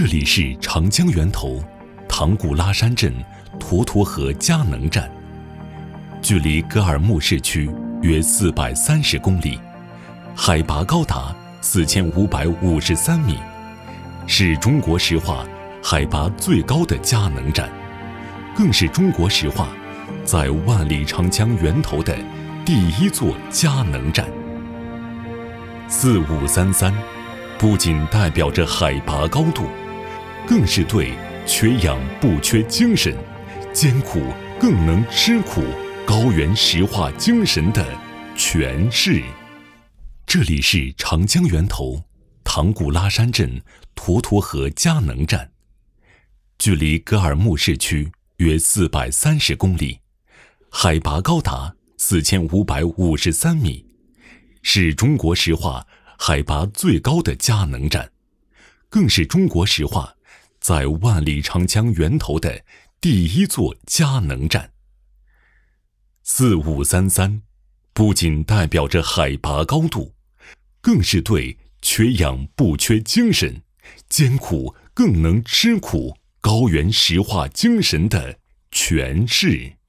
这里是长江源头唐古拉山镇沱沱河佳能站，距离格尔木市区约430公里，海拔高达4553米，是中国石化海拔最高的佳能站，更是中国石化在万里长江源头的第一座佳能站。4533不仅代表着海拔高度，更是对缺氧不缺精神、艰苦更能吃苦高原石化精神的诠释。这里是长江源头唐古拉山镇沱沱河佳能站，距离格尔木市区约430公里，海拔高达4553米，是中国石化海拔最高的佳能站，更是中国石化在万里长江源头的第一座佳能站。4533不仅代表着海拔高度，更是对缺氧不缺精神、艰苦更能吃苦高原石化精神的诠释。